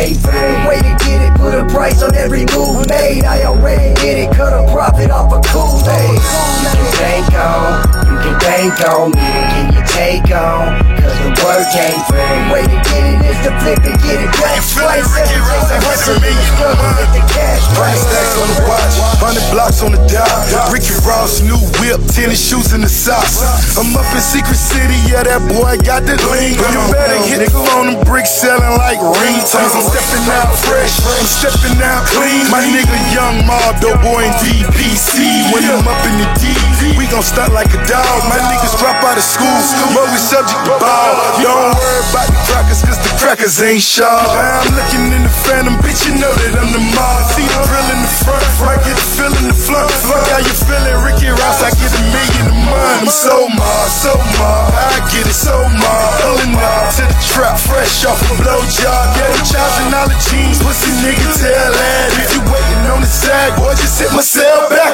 ain't free. Way to get it, put a price on every move made. I already did it, cut a profit off a Kool-Aid. You can bank on me, can you take on? Cause the work ain't free. Way to get it is to flip and get it back twice. Every day's a hustle and a struggle, get the cash right. Stacks on the watch, 100 blocks on the dot. Ricky Ross, new whip, tennis shoes in the socks. I'm up in Secret City, yeah, that boy got the lean. You better hit the phone, them bricks selling like ringtones. I'm stepping out fresh, I'm stepping out clean. My nigga Young Mob, the boy in DPC. When I'm up in the D, we gon' stunt like a dog. My niggas drop out of school, but we subject to ball. Don't worry about the crackers, cause the crackers ain't sharp. I'm looking in the phantom, bitch, you know that I'm the mob. See the drill in the front, I get the feel in the front. Fuck how you feeling, Ricky Ross, I get $1 million a month. I'm so mob, I get it so mob. Pulling up to the trap, fresh off a blowjob. Yeah, I'm charging all the jeans, pussy nigga tell that. If you waiting on the sag, boy, just hit myself back.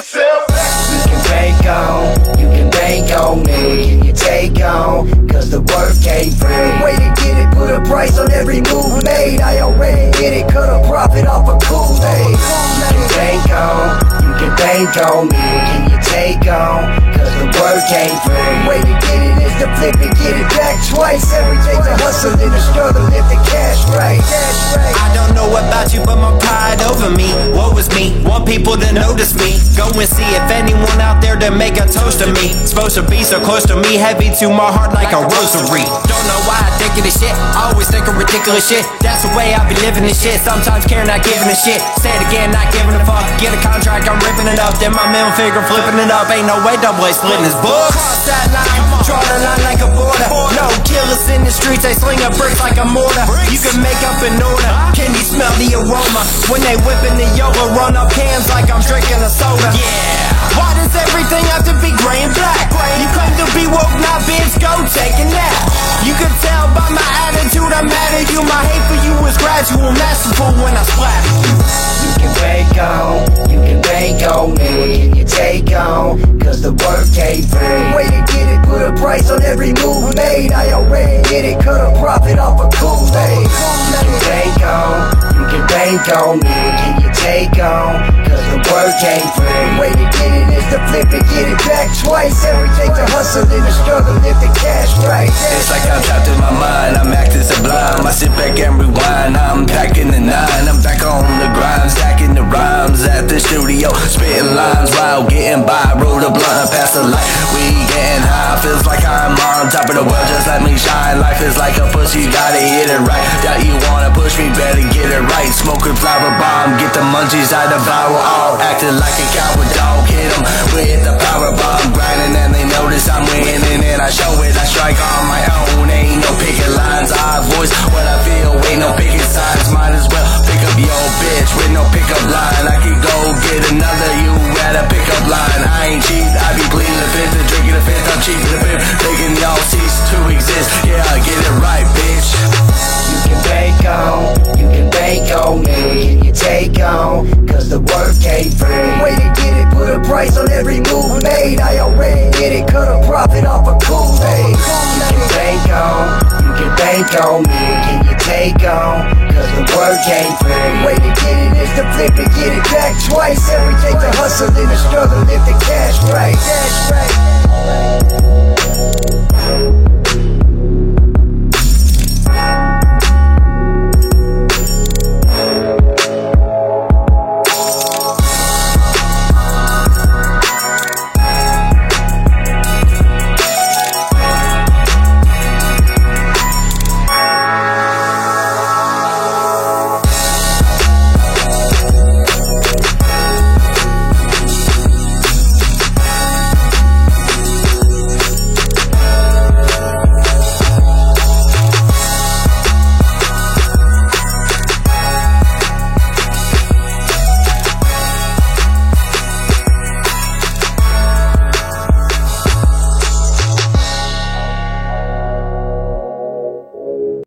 You can bank on me, can you take on? Cause the work ain't free. Way to get it, put a price on every move made. I already did it, cut a profit off a Kool-Aid. You can bank on me, can you take on? Cause the work ain't free. Way to get it is to flip and get it back twice. Every day's a hustle and a struggle, if the cash right. I don't know about you, but my pride over me. What was me? Want people to notice me. Go and see if anyone out there to make a toast to me. Supposed to be so close to me, heavy to my heart like a rosary. Don't know why I think of this shit, I always think of ridiculous shit. That's the way I be living this shit. Sometimes caring, not giving a shit. Say it again, not giving a fuck. Get a contract, I'm ripping it up. Then my middle finger flipping it up. Ain't no way double A splitting his book. Cross that line, draw the line like a border. No killers in the streets, they sling up bricks like a mortar. You can make up an order, can you smell the aroma? When they whipping the yoga, run up cans like I'm drinking a soda. Yeah. Why does everything have to be gray and black? You claim to be woke, not bitch, go take a nap. You can tell by my attitude I'm mad at you. My hate for you is gradual, masterful when I splat. You can bank on me, can you take on? Cause the work ain't free. Way to get it, put a price on every move made. I already did it, cut a profit off a Kool-Aid. You can bank on me, can you take on? Cause the work ain't free. Way to get it is to flip and get it back twice. Every day's a hustle and a struggle, if the cash right. It's like I'm trapped in my mind, I'm acting sublime. I sit back and rewind, I'm packing the 9. I'm back on the grind, stacking the rhymes at the studio, spitting lines while getting by. Roll the blunt, pass the light, we getting high. Feels like I'm on top of the world, just let me shine. Life is like a pussy, gotta hit it right. That you wanna push me, better get it right. Smoking flower bomb, get the munchies, I devour all. Acting like a coward dog, hit them with the power bomb. Grinding and they notice I'm winning and I show it. I strike on my own, ain't no picking lines. I voice what I feel, ain't no picking signs. Might as well pick up your bitch with no pickup line. I could go get another, you at a pickup line. I ain't cheap, I be pleading the fifth and drinking the fifth. I'm cheap the fifth, thinking y'all cease to exist. Yeah, I get it right, bitch. You can bank on me, can you take on? Cause the work ain't free. Way to get it, put a price on every move made. I already did it, cut a profit off a Kool-Aid. You can bank on me, can you take on? Cause the work ain't free. Way to get it is to flip and get it back twice. Every day's a hustle and a struggle, if the cash right.